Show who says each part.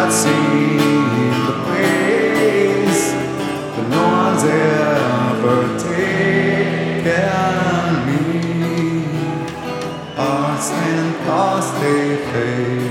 Speaker 1: I've seen the place that no one's ever taken me. Hearts and thoughts they fade.